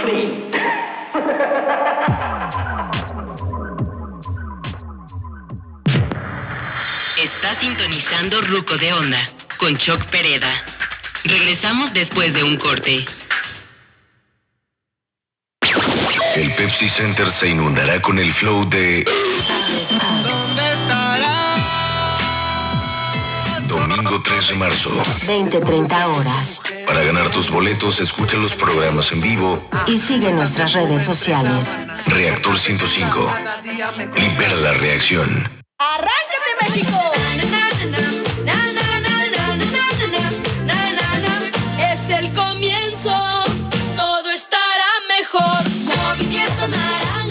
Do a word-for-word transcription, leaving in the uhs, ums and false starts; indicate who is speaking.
Speaker 1: Free.
Speaker 2: Está sintonizando Ruco de Onda con Choc Pereda. Regresamos después de un corte.
Speaker 3: El Pepsi Center se inundará con el flow de
Speaker 4: ¿Dónde estará?
Speaker 3: Domingo tres de marzo.
Speaker 5: veinte treinta horas.
Speaker 3: Para ganar tus boletos, escucha los programas en vivo
Speaker 5: Y sigue nuestras redes sociales.
Speaker 3: Reactor ciento cinco. Libera la reacción.
Speaker 6: ¡Arráncate, México!